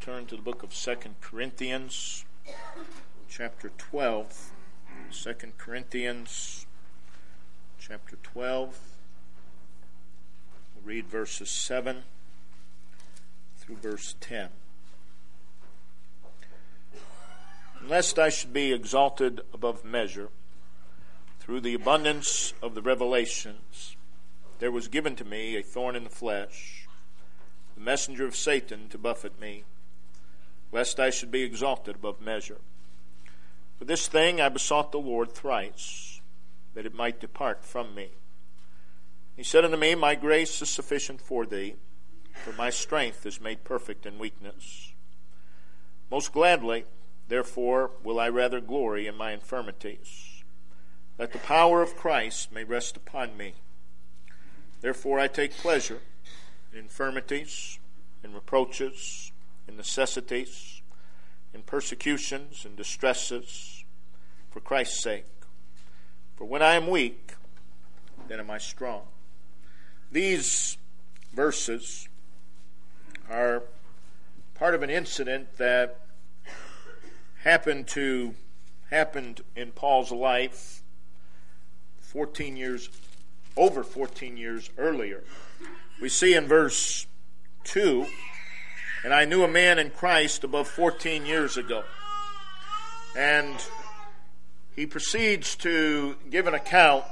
Turn to the book of 2 Corinthians, chapter 12. 2 Corinthians, chapter 12. We'll read verses 7 through verse 10. Lest I should be exalted above measure, through the abundance of the revelations, there was given to me a thorn in the flesh, the messenger of Satan to buffet me, lest I should be exalted above measure. For this thing I besought the Lord thrice, that it might depart from me. He said unto me, My grace is sufficient for thee, for my strength is made perfect in weakness. Most gladly, therefore, will I rather glory in my infirmities, that the power of Christ may rest upon me. Therefore I take pleasure in infirmities, in reproaches, in necessities, in persecutions, in distresses, for Christ's sake. For when I am weak, then am I strong. These verses are part of an incident that happened in Paul's life over 14 years earlier. We see in verse 2, and I knew a man in Christ above 14 years ago. And he proceeds to give an account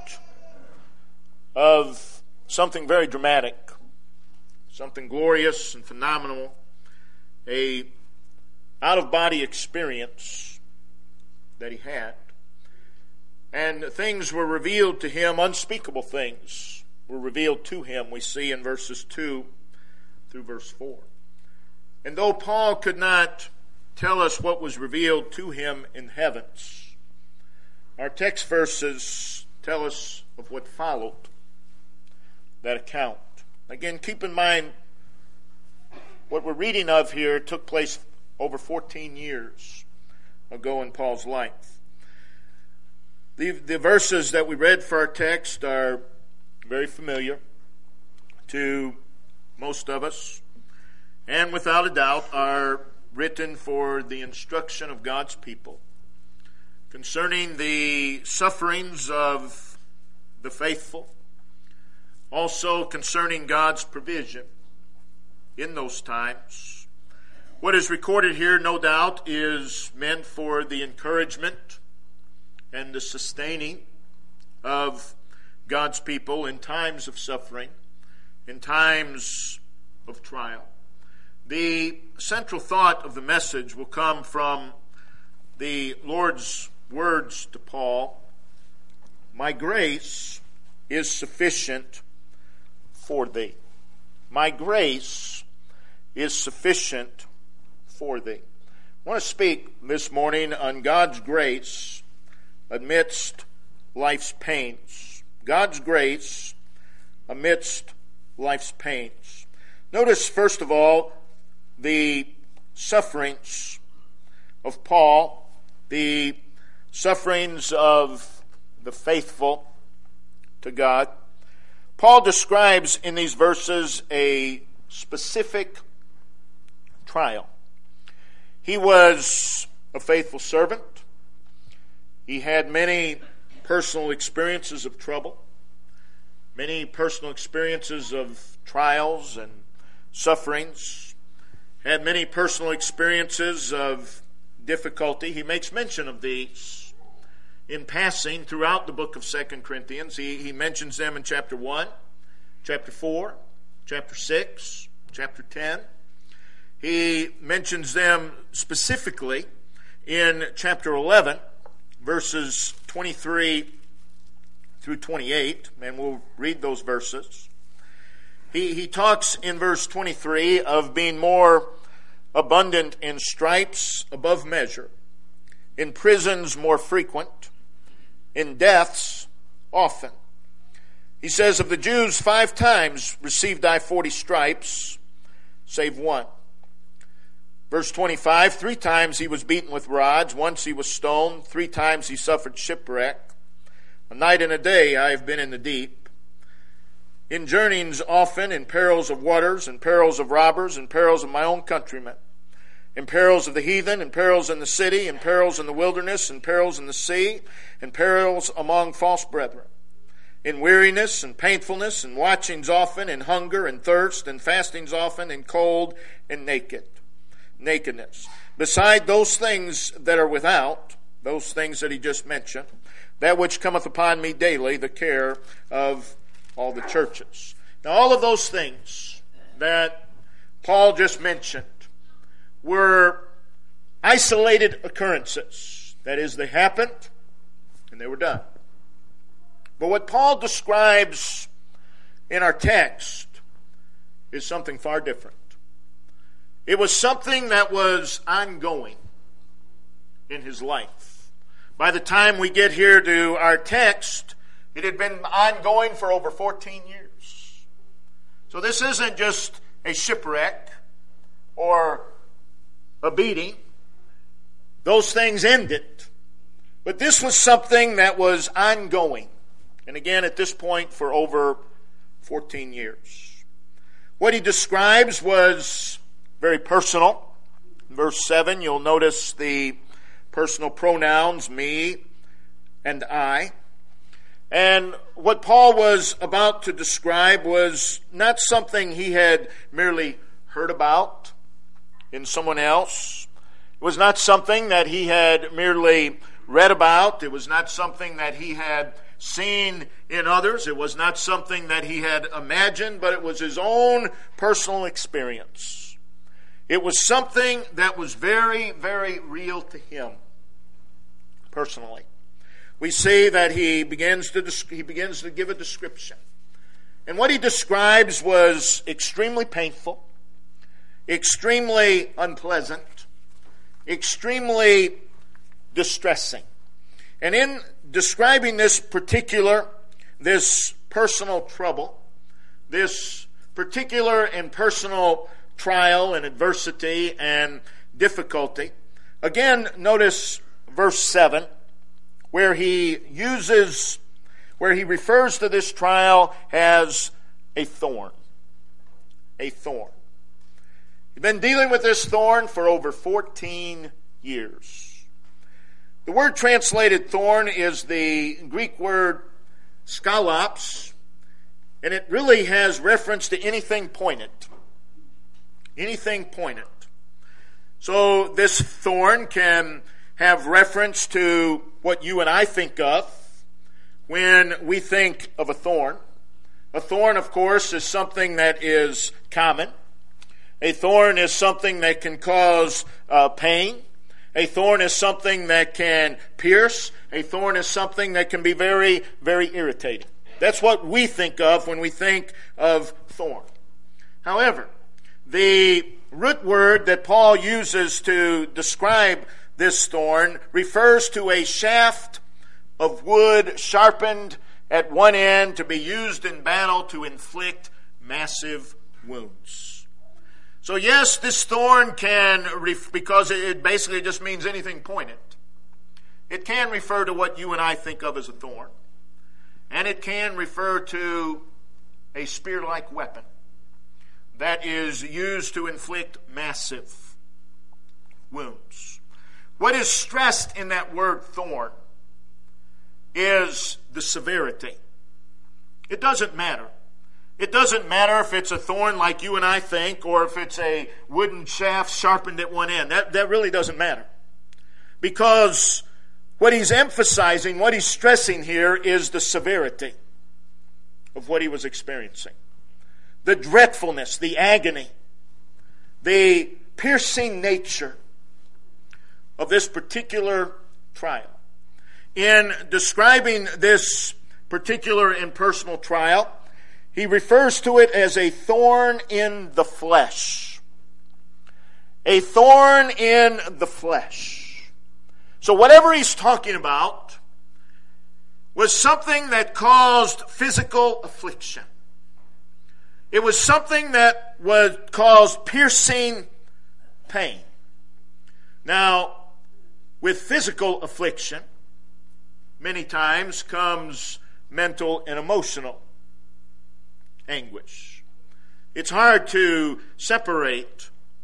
of something very dramatic, something glorious and phenomenal, a out-of-body experience that he had. And things were revealed to him, unspeakable things were revealed to him, we see in verses 2 through verse 4. And though Paul could not tell us what was revealed to him in heavens, our text verses tell us of what followed that account. Again, keep in mind, what we're reading of here took place over 14 years ago in Paul's life. The verses that we read for our text are very familiar to most of us, and without a doubt are written for the instruction of God's people concerning the sufferings of the faithful, also concerning God's provision in those times. What is recorded here, no doubt, is meant for the encouragement and the sustaining of God's people in times of suffering, in times of trial. The central thought of the message will come from the Lord's words to Paul, My grace is sufficient for thee. My grace is sufficient for thee. I want to speak this morning on God's grace amidst life's pains. God's grace amidst life's pains. Notice, first of all, the sufferings of Paul, the sufferings of the faithful to God. Paul describes in these verses a specific trial. He was a faithful servant. He had many personal experiences of trouble, many personal experiences of trials and sufferings, had many personal experiences of difficulty. He makes mention of these in passing throughout the book of 2 Corinthians. He mentions them in chapter 1, chapter 4, chapter 6, chapter 10. He mentions them specifically in chapter 11, verses 23 through 28, and we'll read those verses. He talks in verse 23 of being more abundant in stripes above measure, in prisons more frequent, in deaths often. He says, Of the Jews 5 times received I 40 stripes, save one. Verse 25, 3 times he was beaten with rods, once he was stoned, 3 times he suffered shipwreck. A night and a day I have been in the deep. In journeyings often, in perils of waters, in perils of robbers, in perils of my own countrymen. in perils of the heathen, in perils in the city, in perils in the wilderness, in perils in the sea, in perils among false brethren, in weariness and painfulness, and watchings often, in hunger and thirst, and fastings often, in cold and nakedness. Beside those things that are without, those things that he just mentioned, that which cometh upon me daily, the care of all the churches. Now, all of those things that Paul just mentioned were isolated occurrences. That is, they happened and they were done. But what Paul describes in our text is something far different. It was something that was ongoing in his life. By the time we get here to our text, it had been ongoing for over 14 years. So this isn't just a shipwreck or a beating. Those things ended. But this was something that was ongoing. And again, at this point, for over 14 years. What he describes was very personal. In verse 7, you'll notice the personal pronouns, me and I. And what Paul was about to describe was not something he had merely heard about in someone else. It was not something that he had merely read about. It was not something that he had seen in others. It was not something that he had imagined, but it was his own personal experience. It was something that was very, very real to him personally. We see that he begins to give a description. And what he describes was extremely painful, extremely unpleasant, extremely distressing. And in describing this personal trouble, this particular and personal trial and adversity and difficulty, again, notice verse 7, where he refers to this trial as a thorn. A thorn. He's been dealing with this thorn for over 14 years. The word translated thorn is the Greek word skalops, and it really has reference to anything pointed. Anything pointed. So this thorn can have reference to what you and I think of when we think of a thorn. A thorn, of course, is something that is common. A thorn is something that can cause pain. A thorn is something that can pierce. A thorn is something that can be very, very irritating. That's what we think of when we think of thorn. However, the root word that Paul uses to describe this thorn refers to a shaft of wood sharpened at one end to be used in battle to inflict massive wounds. So yes, this thorn can, because it basically just means anything pointed, it can refer to what you and I think of as a thorn. And it can refer to a spear-like weapon that is used to inflict massive wounds. What is stressed in that word thorn is the severity. It doesn't matter. It doesn't matter if it's a thorn like you and I think, or if it's a wooden shaft sharpened at one end. That really doesn't matter. Because what he's emphasizing, what he's stressing here is the severity of what he was experiencing. The dreadfulness, the agony, the piercing nature of this particular trial. In describing this particular and personal trial, he refers to it as a thorn in the flesh. A thorn in the flesh. So whatever he's talking about was something that caused physical affliction. It was something that caused piercing pain. Now, with physical affliction, many times comes mental and emotional anguish. It's hard to separate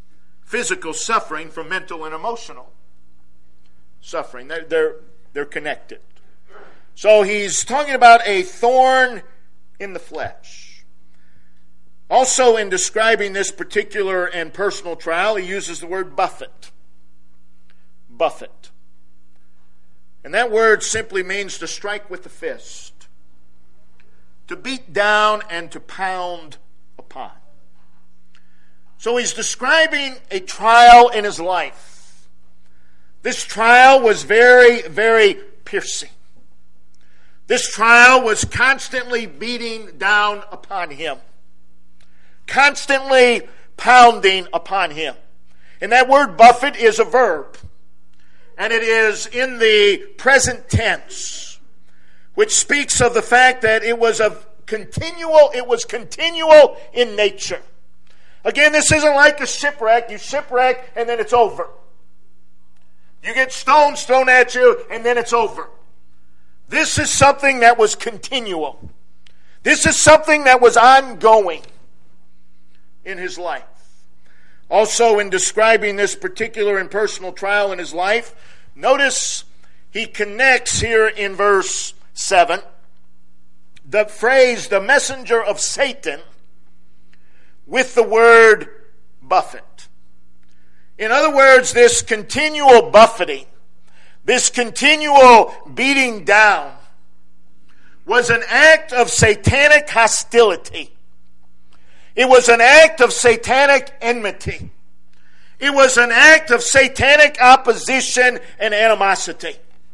physical suffering from mental and emotional suffering. They're connected. So he's talking about a thorn in the flesh. Also, in describing this particular and personal trial, he uses the word buffet. Buffet. And that word simply means to strike with the fist, to beat down and to pound upon. So he's describing a trial in his life. This trial was very, very piercing. This trial was constantly beating down upon him, constantly pounding upon him. And that word buffet is a verb. And it is in the present tense, which speaks of the fact that it was continual in nature. Again, this isn't like a shipwreck. You shipwreck and then it's over. You get stones thrown at you and then it's over. This is something that was continual. This is something that was ongoing in his life. Also, in describing this particular and personal trial in his life, notice he connects here in verse 7 the phrase, the messenger of Satan, with the word buffet. In other words, this continual buffeting, this continual beating down, was an act of satanic hostility. It was an act of satanic enmity. It was an act of satanic opposition and animosity.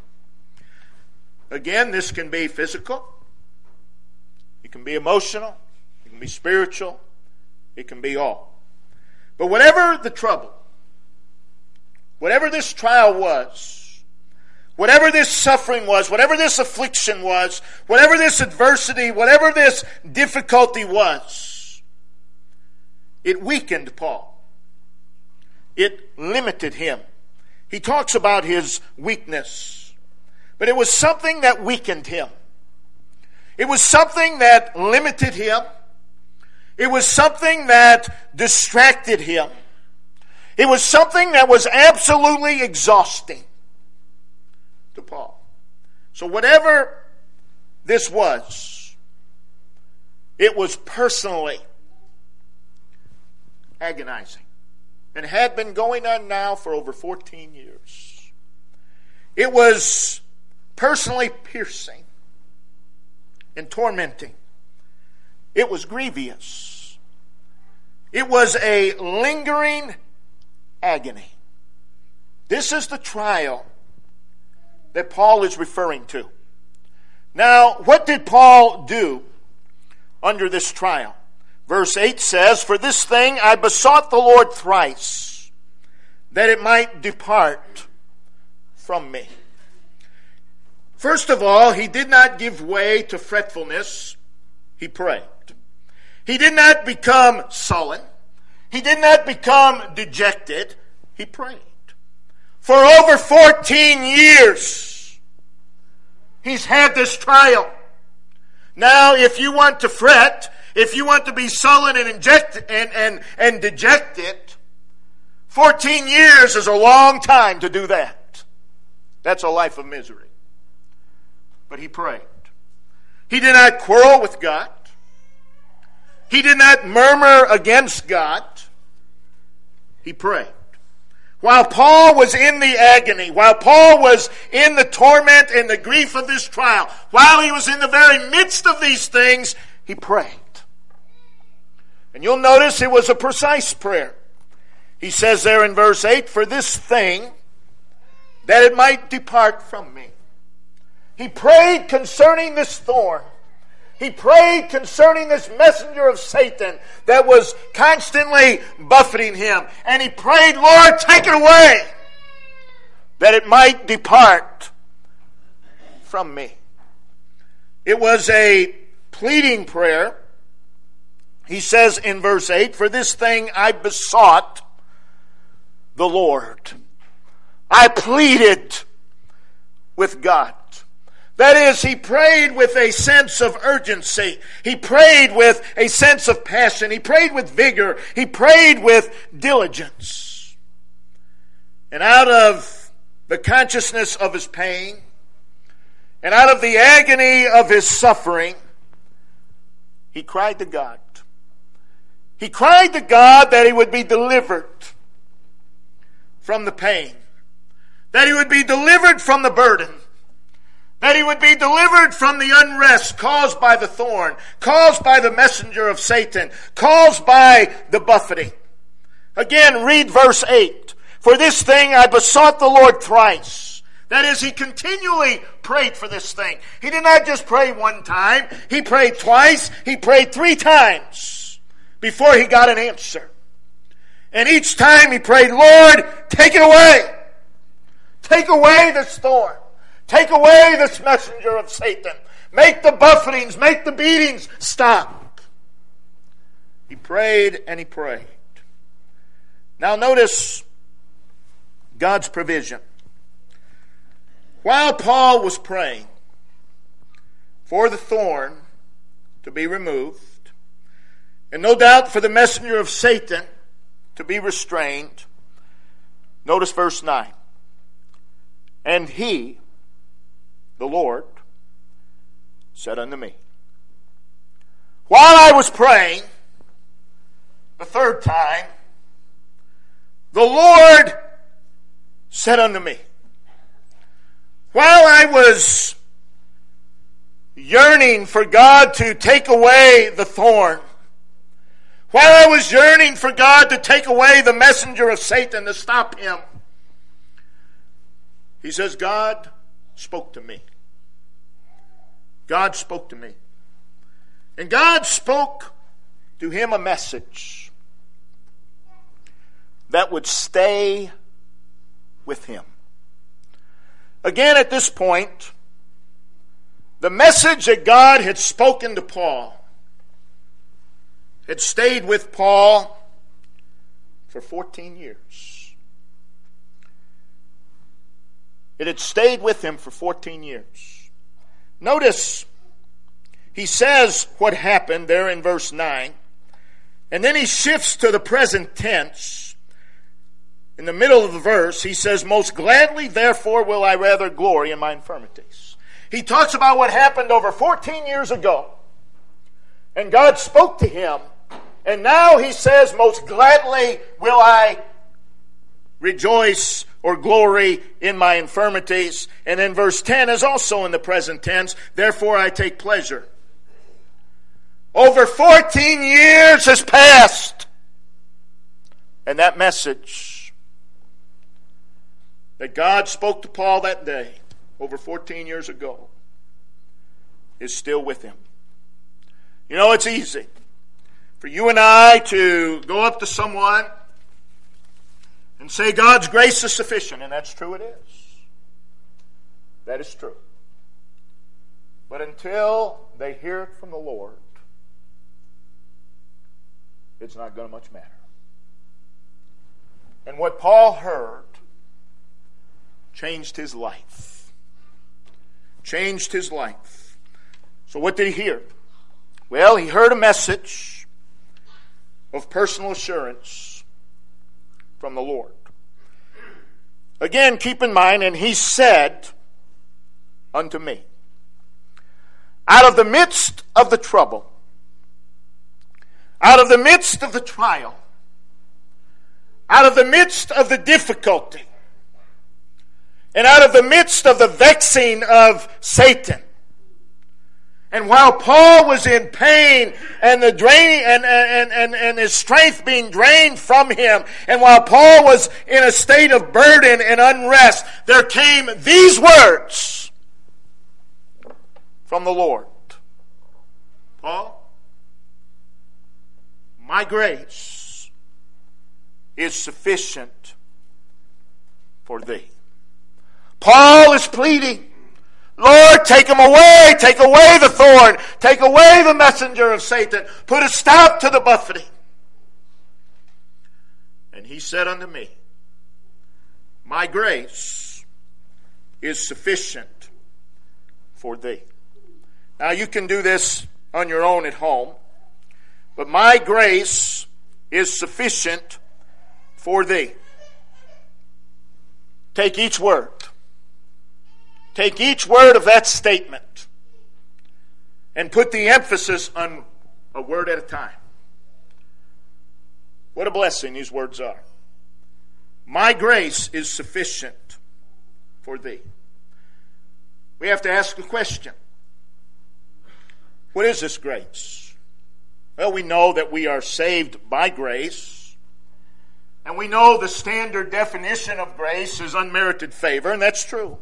Again, this can be physical. It can be emotional. It can be spiritual. It can be all. But whatever the trouble, whatever this trial was, whatever this suffering was, whatever this affliction was, whatever this adversity, whatever this difficulty was, it weakened Paul. It limited him. He talks about his weakness. But it was something that weakened him. It was something that limited him. It was something that distracted him. It was something that was absolutely exhausting to Paul. So whatever this was, it was personally agonizing, and had been going on now for over 14 years. It was personally piercing and tormenting. It was grievous. It was a lingering agony. This is the trial that Paul is referring to. Now, what did Paul do under this trial? Verse 8 says, "For this thing I besought the Lord thrice, that it might depart from me." First of all, he did not give way to fretfulness. He prayed. He did not become sullen. He did not become dejected. He prayed. For over 14 years, he's had this trial. Now, if you want to fret, if you want to be sullen and dejected, 14 years is a long time to do that. That's a life of misery. But he prayed. He did not quarrel with God. He did not murmur against God. He prayed. While Paul was in the agony, while Paul was in the torment and the grief of this trial, while he was in the very midst of these things, he prayed. And you'll notice it was a precise prayer. He says there in verse 8, "For this thing, that it might depart from me." He prayed concerning this thorn. He prayed concerning this messenger of Satan that was constantly buffeting him. And he prayed, "Lord, take it away, that it might depart from me." It was a pleading prayer. He says in verse 8, "For this thing I besought the Lord." I pleaded with God. That is, he prayed with a sense of urgency. He prayed with a sense of passion. He prayed with vigor. He prayed with diligence. And out of the consciousness of his pain, and out of the agony of his suffering, he cried to God. He cried to God that he would be delivered from the pain, that he would be delivered from the burden, that he would be delivered from the unrest caused by the thorn, caused by the messenger of Satan, caused by the buffeting. Again, read verse 8. For this thing I besought the Lord thrice. That is, he continually prayed for this thing. He did not just pray one time. He prayed twice. He prayed 3 times before he got an answer. And each time he prayed, Lord, take it away. Take away this thorn. Take away this messenger of Satan. Make the buffetings, make the beatings stop. He prayed and he prayed. Now notice God's provision. While Paul was praying for the thorn to be removed, and no doubt for the messenger of Satan to be restrained, notice verse 9. And he, the Lord, said unto me, while I was praying the 3rd time, the Lord said unto me, while I was yearning for God to take away the thorn, while I was yearning for God to take away the messenger of Satan, to stop him, he says, God spoke to me. God spoke to me. And God spoke to him a message that would stay with him. Again, at this point, the message that God had spoken to Paul had stayed with Paul for 14 years. It had stayed with him for 14 years. Notice, he says what happened there in verse 9, and then he shifts to the present tense. In the middle of the verse, he says, most gladly, therefore, will I rather glory in my infirmities. He talks about what happened over 14 years ago. And God spoke to him. And now he says, most gladly will I rejoice or glory in my infirmities. And then verse 10 is also in the present tense. Therefore, I take pleasure. Over 14 years has passed. And that message that God spoke to Paul that day, over 14 years ago, is still with him. You know, it's easy for you and I to go up to someone and say, God's grace is sufficient, and that's true, it is. That is true. But until they hear it from the Lord, it's not going to much matter. And what Paul heard changed his life. Changed his life. So what did he hear? Well, he heard a message of personal assurance from the Lord. Again, keep in mind, and he said unto me, out of the midst of the trouble, out of the midst of the trial, out of the midst of the difficulty, and out of the midst of the vexing of Satan. And while Paul was in pain and the draining and his strength being drained from him, and while Paul was in a state of burden and unrest, there came these words from the Lord. Paul, my grace is sufficient for thee. Paul is pleading, Lord, take him away. Take away the thorn. Take away the messenger of Satan. Put a stop to the buffeting. And he said unto me, my grace is sufficient for thee. Now you can do this on your own at home, but my grace is sufficient for thee. take each word. Take each word of that statement and put the emphasis on a word at a time. What a blessing these words are. My grace is sufficient for thee. We have to ask the question, what is this grace? Well, we know that we are saved by grace. And we know the standard definition of grace is unmerited favor, and that's true.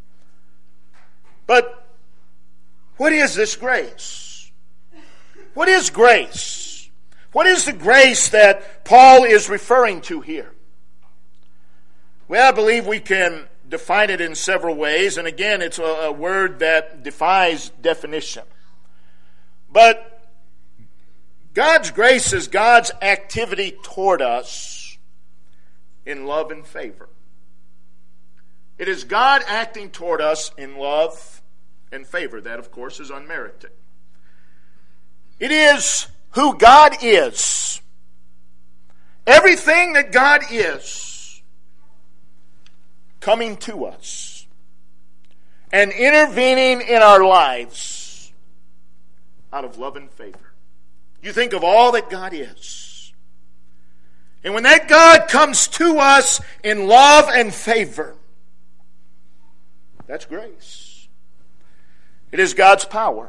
But what is this grace? What is grace? What is the grace that Paul is referring to here? Well, I believe we can define it in several ways, and again, it's a word that defies definition. But God's grace is God's activity toward us in love and favor. It is God acting toward us in love and favor. That, of course, is unmerited. It is who God is. Everything that God is coming to us and intervening in our lives out of love and favor. You think of all that God is. And when that God comes to us in love and favor, that's grace. It is God's power.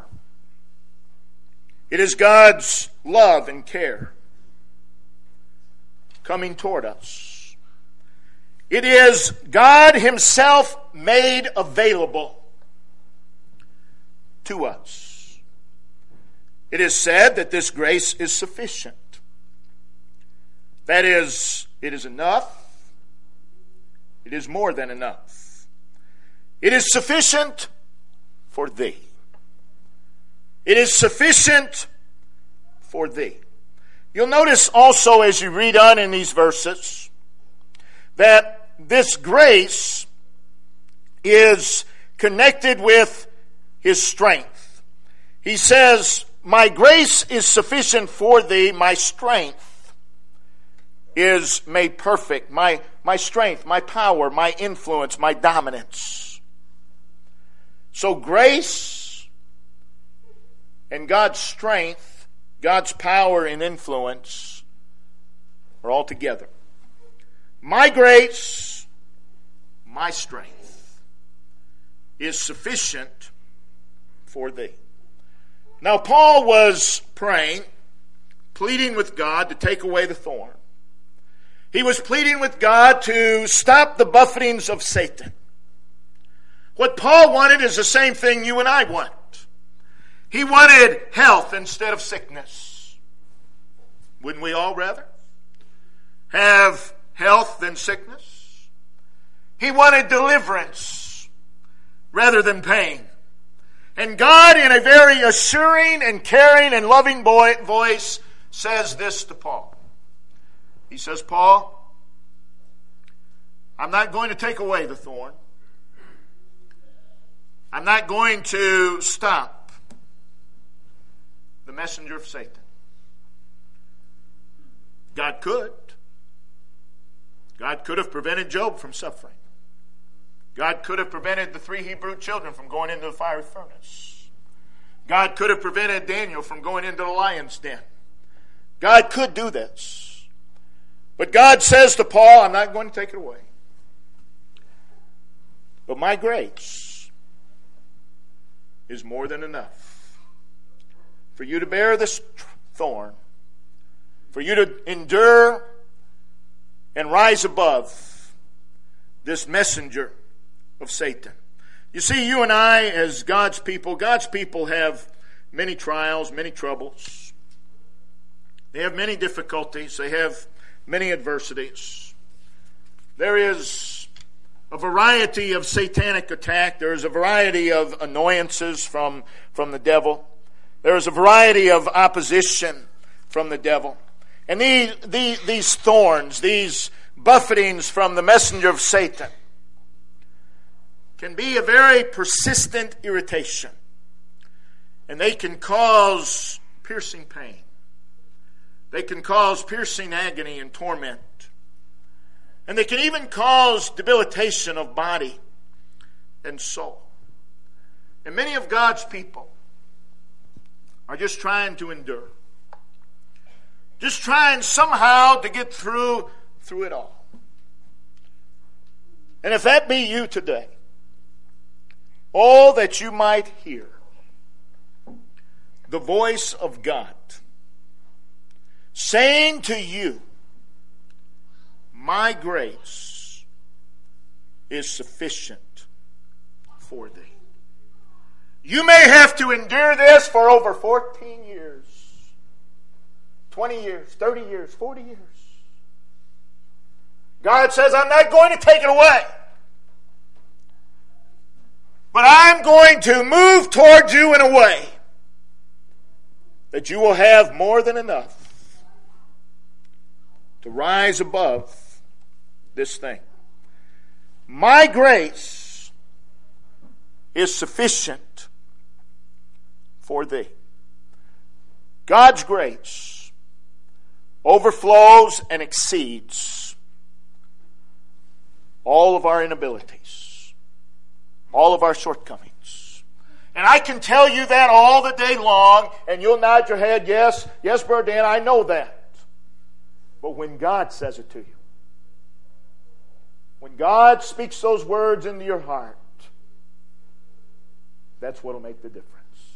It is God's love and care coming toward us. It is God Himself made available to us. It is said that this grace is sufficient. That is, it is enough. It is more than enough. It is sufficient for thee. It is sufficient for thee. You'll notice also as you read on in these verses that this grace is connected with His strength. He says, my grace is sufficient for thee, my strength is made perfect. My strength, my power, my influence, my dominance. So grace and God's strength, God's power and influence are all together. My grace, my strength is sufficient for thee. Now Paul was praying, pleading with God to take away the thorn. He was pleading with God to stop the buffetings of Satan. What Paul wanted is the same thing you and I want. He wanted health instead of sickness. Wouldn't we all rather have health than sickness? He wanted deliverance rather than pain. And God, in a very assuring and caring and loving voice, says this to Paul. He says, Paul, I'm not going to take away the thorn. I'm not going to stop the messenger of Satan. God could. God could have prevented Job from suffering. God could have prevented the 3 Hebrew children from going into the fiery furnace. God could have prevented Daniel from going into the lion's den. God could do this. But God says to Paul, I'm not going to take it away. But my grace is more than enough for you to bear this thorn, for you to endure and rise above this messenger of Satan. You see, you and I, as God's people have many trials, many troubles. They have many difficulties. They have many adversities. There is a variety of satanic attack. There is a variety of annoyances from the devil. There is a variety of opposition from the devil. And these thorns, these buffetings from the messenger of Satan can be a very persistent irritation. And they can cause piercing pain. They can cause piercing agony and torment. And they can even cause debilitation of body and soul. And many of God's people are just trying to endure. Just trying somehow to get through it all. And if that be you today, oh, that you might hear the voice of God saying to you, my grace is sufficient for thee. You may have to endure this for over 14 years, 20 years, 30 years, 40 years. God says, I'm not going to take it away. But I'm going to move towards you in a way that you will have more than enough to rise above this thing. My grace is sufficient for thee. God's grace overflows and exceeds all of our inabilities, all of our shortcomings. And I can tell you that all the day long, and you'll nod your head, yes, Brother Dan, I know that. But when God says it to you, when God speaks those words into your heart, that's what will make the difference.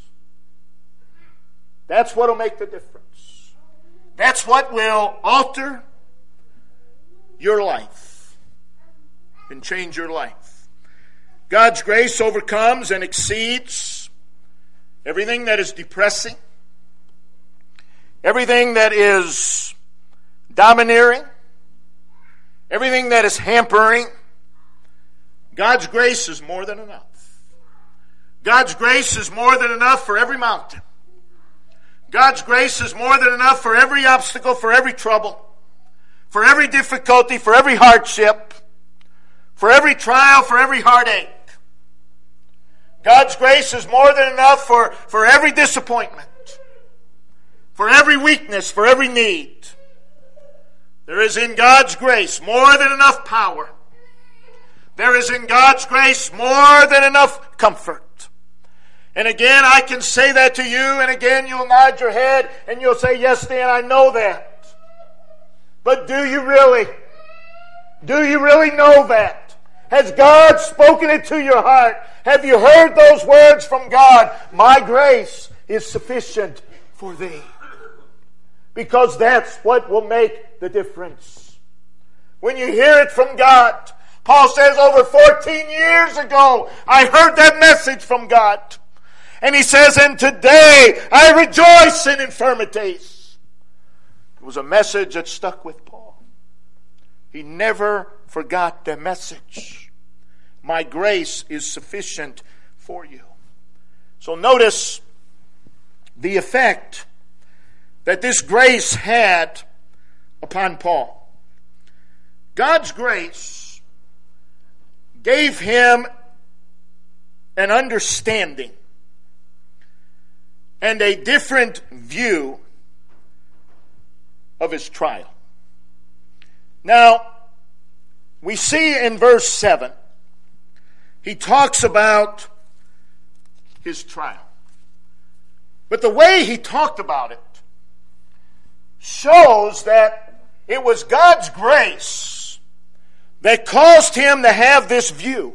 That's what will make the difference. That's what will alter your life and change your life. God's grace overcomes and exceeds everything that is depressing, everything that is domineering, everything that is hampering. God's grace is more than enough. God's grace is more than enough for every mountain. God's grace is more than enough for every obstacle, for every trouble, for every difficulty, for every hardship, for every trial, for every heartache. God's grace is more than enough for every disappointment, for every weakness, for every need. There is in God's grace more than enough power. There is in God's grace more than enough comfort. And again, I can say that to you, and again, you'll nod your head, and you'll say, yes, Dan, I know that. But do you really? Do you really know that? Has God spoken it to your heart? Have you heard those words from God? My grace is sufficient for thee. Because that's what will make the difference. When you hear it from God, Paul says over 14 years ago, I heard that message from God. And he says, and today I rejoice in infirmities. It was a message that stuck with Paul. He never forgot that message. My grace is sufficient for you. So notice the effect that this grace had upon Paul. God's grace gave him an understanding and a different view of his trial. Now, we see in verse 7, he talks about his trial. But the way he talked about it shows that it was God's grace that caused him to have this view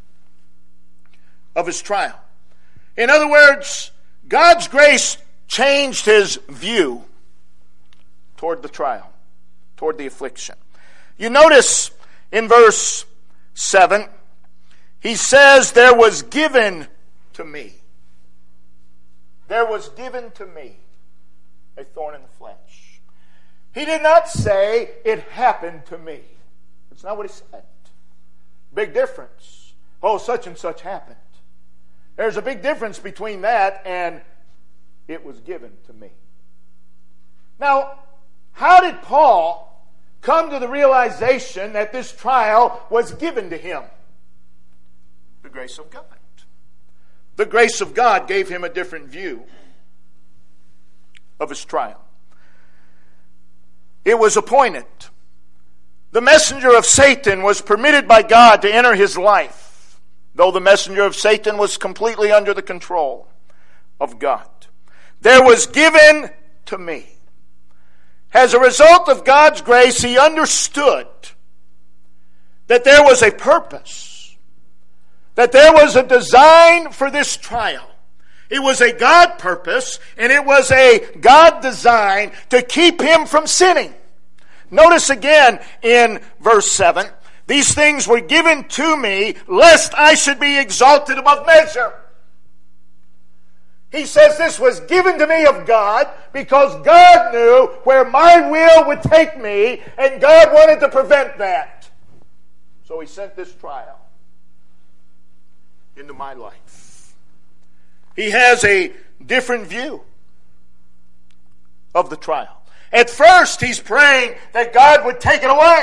of his trial. In other words, God's grace changed his view toward the trial, toward the affliction. You notice in verse 7, he says, there was given to me. There was given to me a thorn in the flesh. He did not say, it happened to me. That's not what he said. Big difference. Oh, such and such happened. There's a big difference between that and it was given to me. Now, how did Paul come to the realization that this trial was given to him? The grace of God. The grace of God gave him a different view of his trial. It was appointed. The messenger of Satan was permitted by God to enter his life, though the messenger of Satan was completely under the control of God. There was given to me. As a result of God's grace, he understood that there was a purpose, that there was a design for this trial. It was a God purpose, and it was a God design to keep him from sinning. Notice again in verse 7, these things were given to me, lest I should be exalted above measure. He says this was given to me of God because God knew where my will would take me, and God wanted to prevent that. So he sent this trial into my life. He has a different view of the trial. At first, he's praying that God would take it away.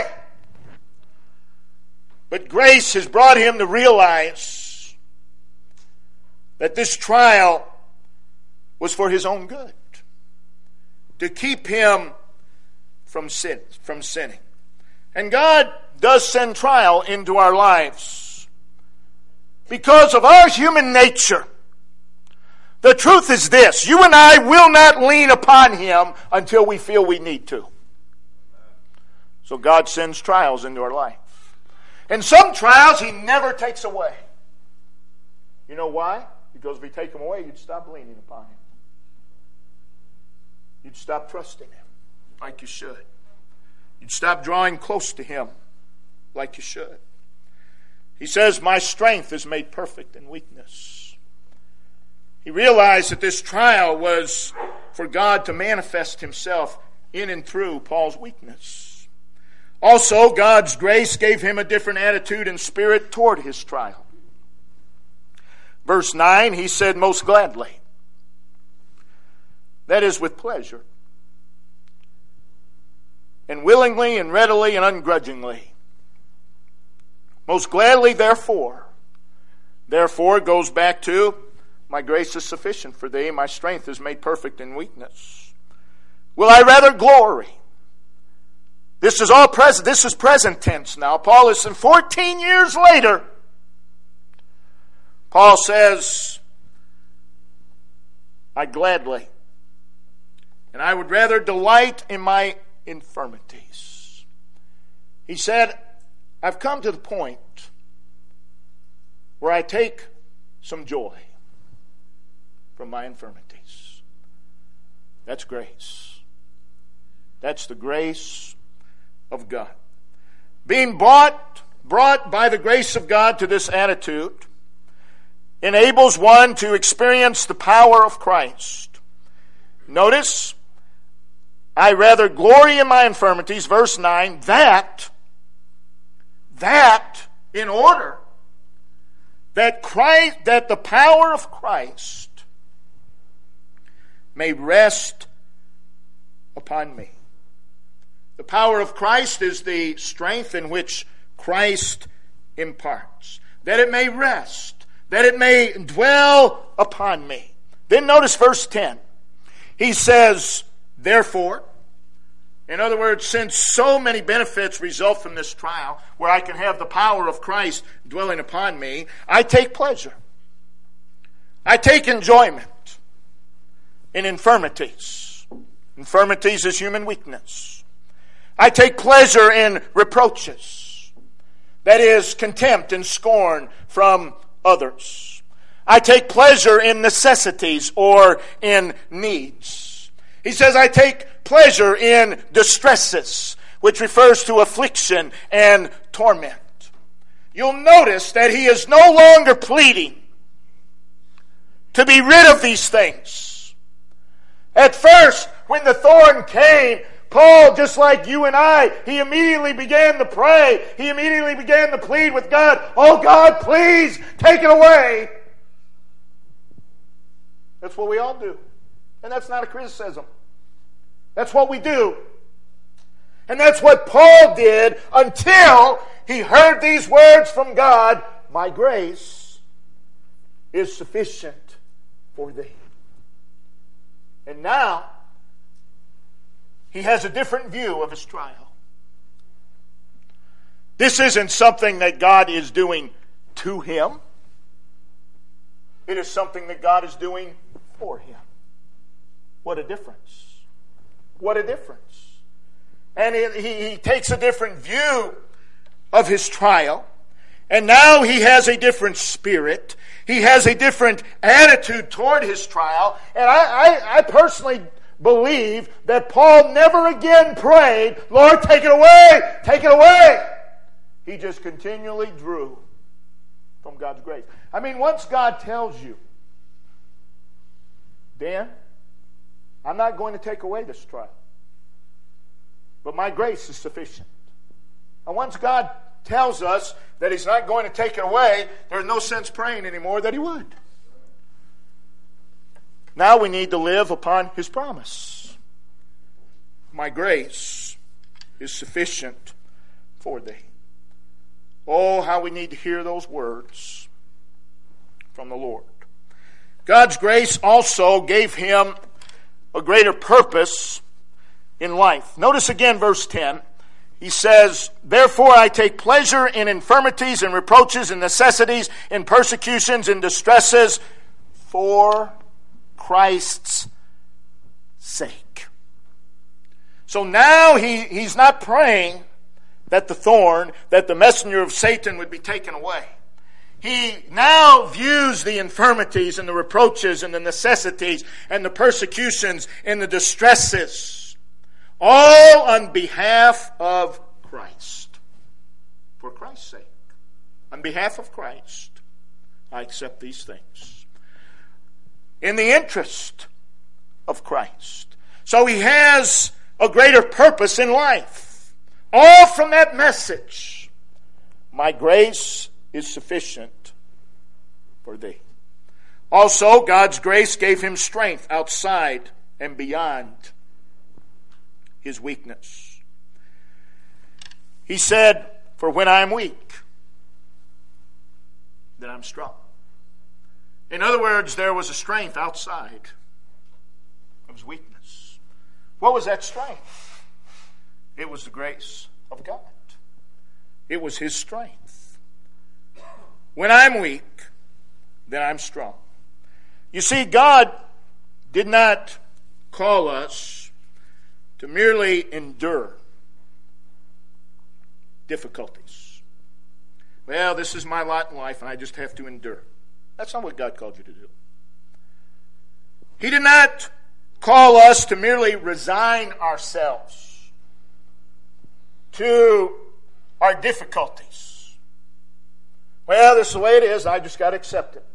But grace has brought him to realize that this trial was for his own good, to keep him from sinning. And God does send trial into our lives because of our human nature. The truth is this: you and I will not lean upon him until we feel we need to. So God sends trials into our life. And some trials he never takes away. You know why? Because if he take them away, you'd stop leaning upon him. You'd stop trusting him like you should. You'd stop drawing close to him like you should. He says, my strength is made perfect in weakness. He realized that this trial was for God to manifest himself in and through Paul's weakness. Also, God's grace gave him a different attitude and spirit toward his trial. Verse 9, he said, most gladly. That is, with pleasure. And willingly and readily and ungrudgingly. Most gladly, therefore. Therefore goes back to, my grace is sufficient for thee, my strength is made perfect in weakness. Will I rather glory? This is all present. This is present tense now. Paul is 14 years later. Paul says, I gladly, and I would rather delight in my infirmities. He said, I've come to the point where I take some joy from my infirmities. That's grace. That's the grace of God. Being brought by the grace of God to this attitude enables one to experience the power of Christ. Notice, I rather glory in my infirmities, verse 9, that in order that the power of Christ may rest upon me. The power of Christ is the strength in which Christ imparts. That it may rest, that it may dwell upon me. Then notice verse 10. He says, therefore, in other words, since so many benefits result from this trial, where I can have the power of Christ dwelling upon me, I take pleasure. I take enjoyment in infirmities. Infirmities is human weakness. I take pleasure in reproaches. That is, contempt and scorn from others. I take pleasure in necessities or in needs. He says, I take pleasure in distresses, which refers to affliction and torment. You'll notice that he is no longer pleading to be rid of these things. At first, when the thorn came, Paul, just like you and I, he immediately began to pray. He immediately began to plead with God, oh God, please take it away. That's what we all do. And that's not a criticism. That's what we do. And that's what Paul did until he heard these words from God, my grace is sufficient for thee. And now, he has a different view of his trial. This isn't something that God is doing to him. It is something that God is doing for him. What a difference. What a difference. And he takes a different view of his trial. And now he has a different spirit. He has a different attitude toward his trial. And I personally believe that Paul never again prayed, Lord, take it away, take it away. He just continually drew from God's grace. I mean, once God tells you, Dan, I'm not going to take away this trial, but my grace is sufficient. And once God tells us that he's not going to take it away, there's no sense praying anymore that he would. Now we need to live upon his promise. My grace is sufficient for thee. Oh, how we need to hear those words from the Lord. God's grace also gave him a greater purpose in life. Notice again verse 10. He says, therefore I take pleasure in infirmities and reproaches and necessities, in persecutions and distresses, for Christ's sake. So now he's not praying that the thorn, that the messenger of Satan would be taken away. He now views the infirmities and the reproaches and the necessities and the persecutions and the distresses, all on behalf of Christ. For Christ's sake. On behalf of Christ, I accept these things. In the interest of Christ. So he has a greater purpose in life. All from that message. My grace is sufficient for thee. Also, God's grace gave him strength outside and beyond his weakness. He said, for when I am weak, then I'm strong. In other words, there was a strength outside of his weakness. What was that strength? It was the grace of God. It was his strength. When I'm weak, then I'm strong. You see, God did not call us to merely endure difficulties. Well, this is my lot in life and I just have to endure. That's not what God called you to do. He did not call us to merely resign ourselves to our difficulties. Well, this is the way it is. I just got to accept it.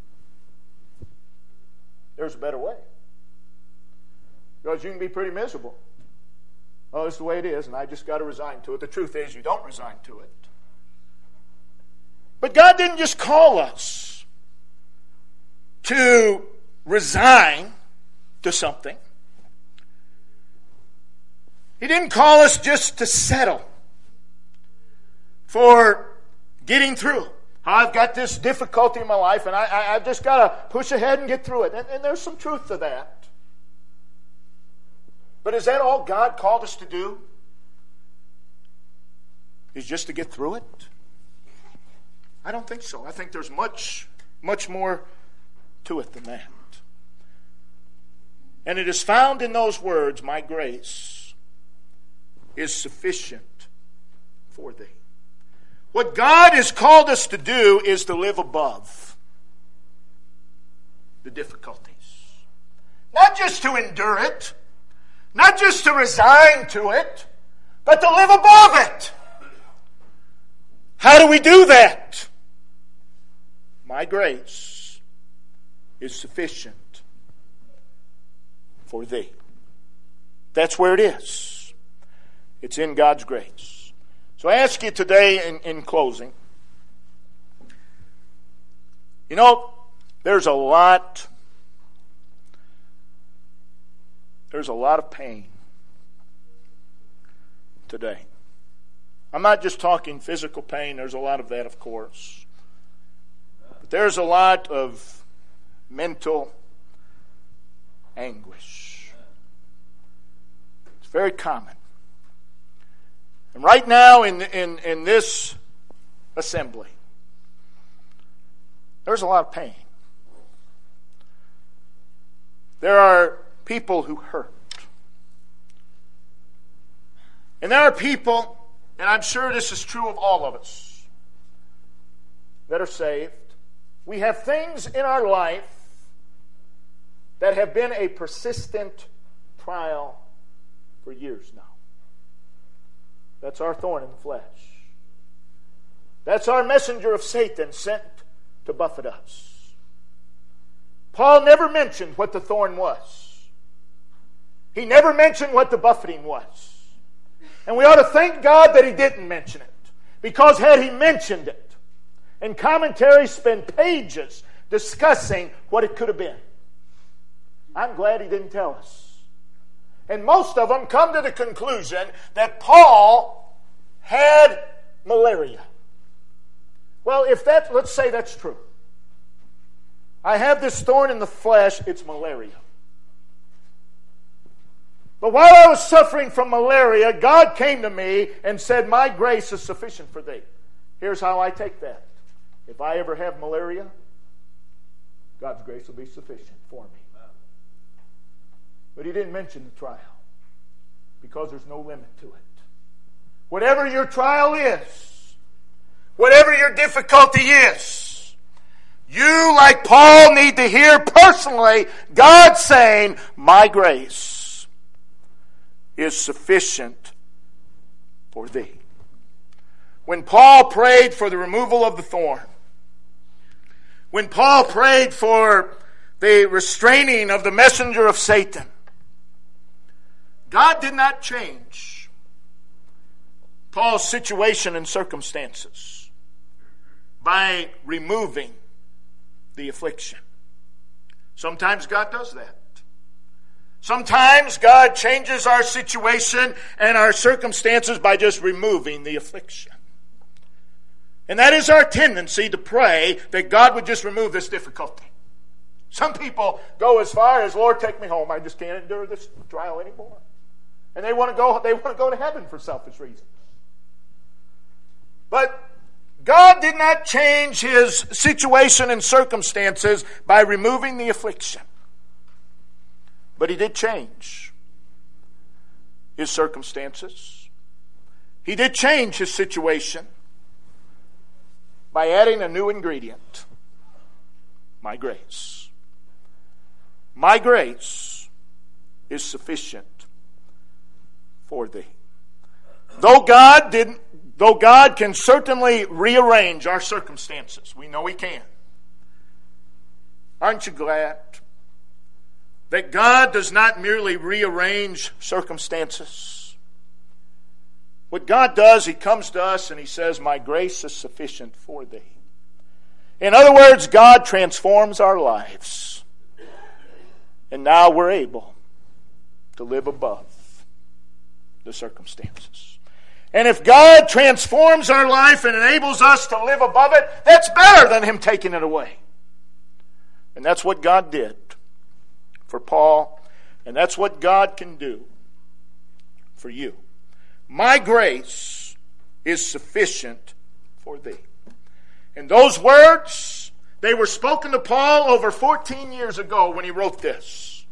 There's a better way. Because you can be pretty miserable. Oh, this is the way it is, and I just got to resign to it. The truth is, you don't resign to it. But God didn't just call us to resign to something. He didn't call us just to settle for getting through. I've got this difficulty in my life, and I've just got to push ahead and get through it. And there's some truth to that. But is that all God called us to do? Is just to get through it? I don't think so. I think there's much, much more to it than that. And it is found in those words, my grace is sufficient for thee. What God has called us to do is to live above the difficulties. Not just to endure it, not just to resign to it, but to live above it. How do we do that? My grace is sufficient for thee. That's where it is. It's in God's grace. So I ask you today in closing, you know, there's a lot of pain today. I'm not just talking physical pain. There's a lot of that, of course. But there's a lot of mental anguish. It's very common. And right now in this assembly, there's a lot of pain. There are people who hurt. And there are people, and I'm sure this is true of all of us, that are saved. We have things in our life that have been a persistent trial for years now. That's our thorn in the flesh. That's our messenger of Satan sent to buffet us. Paul never mentioned what the thorn was. He never mentioned what the buffeting was. And we ought to thank God that he didn't mention it. Because had he mentioned it, and commentaries spend pages discussing what it could have been, I'm glad he didn't tell us. And most of them come to the conclusion that Paul had malaria. Well, let's say that's true. I have this thorn in the flesh, it's malaria. But while I was suffering from malaria, God came to me and said, my grace is sufficient for thee. Here's how I take that. If I ever have malaria, God's grace will be sufficient for me. But he didn't mention the trial because there's no limit to it. Whatever your trial is, whatever your difficulty is, you, like Paul, need to hear personally God saying, my grace is sufficient for thee. When Paul prayed for the removal of the thorn, when Paul prayed for the restraining of the messenger of Satan, God did not change Paul's situation and circumstances by removing the affliction. Sometimes God does that. Sometimes God changes our situation and our circumstances by just removing the affliction. And that is our tendency to pray that God would just remove this difficulty. Some people go as far as, Lord, take me home. I just can't endure this trial anymore. And they want to go to heaven for selfish reasons. But God did not change his situation and circumstances by removing the affliction. But he did change his circumstances. He did change his situation by adding a new ingredient. My grace. My grace is sufficient for thee. Though God can certainly rearrange our circumstances, we know he can. Aren't you glad that God does not merely rearrange circumstances? What God does, he comes to us and he says, my grace is sufficient for thee. In other words, God transforms our lives. And now we're able to live above the circumstances. And if God transforms our life and enables us to live above it, that's better than him taking it away. And that's what God did for Paul, and that's what God can do for you. My grace is sufficient for thee. And those words, they were spoken to Paul over 14 years ago when he wrote this.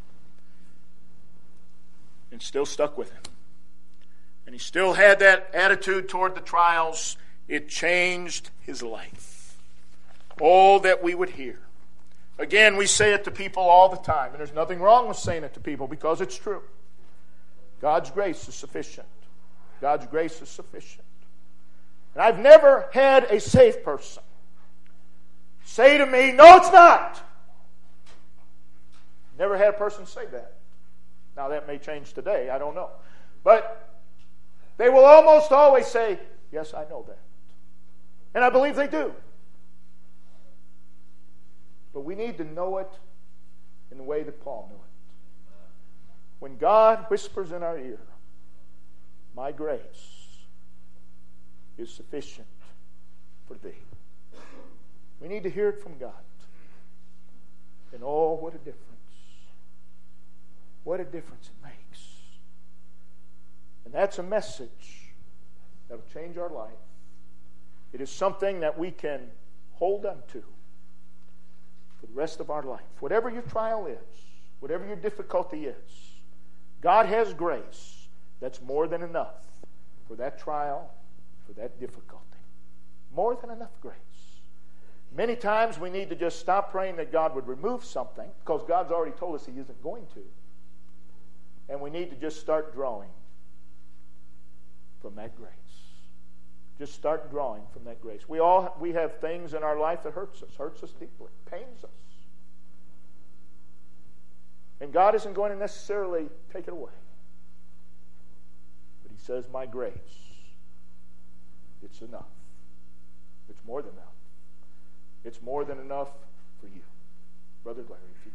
And still stuck with him. And he still had that attitude toward the trials. It changed his life. Oh, that we would hear. Again, we say it to people all the time, and there's nothing wrong with saying it to people because it's true. God's grace is sufficient. God's grace is sufficient. And I've never had a saved person say to me, no, it's not. Never had a person say that. Now, that may change today. I don't know. But they will almost always say, yes, I know that. And I believe they do. But we need to know it in the way that Paul knew it. When God whispers in our ear, my grace is sufficient for thee. We need to hear it from God. And oh, what a difference. What a difference it makes. And that's a message that'll change our life. It is something that we can hold on to for the rest of our life. Whatever your trial is, whatever your difficulty is, God has grace that's more than enough for that trial, for that difficulty. More than enough grace. Many times we need to just stop praying that God would remove something, because God's already told us He isn't going to. And we need to just start drawing from that grace. Just start drawing from that grace. We have things in our life that hurts us deeply, pains us. And God isn't going to necessarily take it away. But He says, my grace, it's enough. It's more than enough. It's more than enough for you. Brother Larry, if you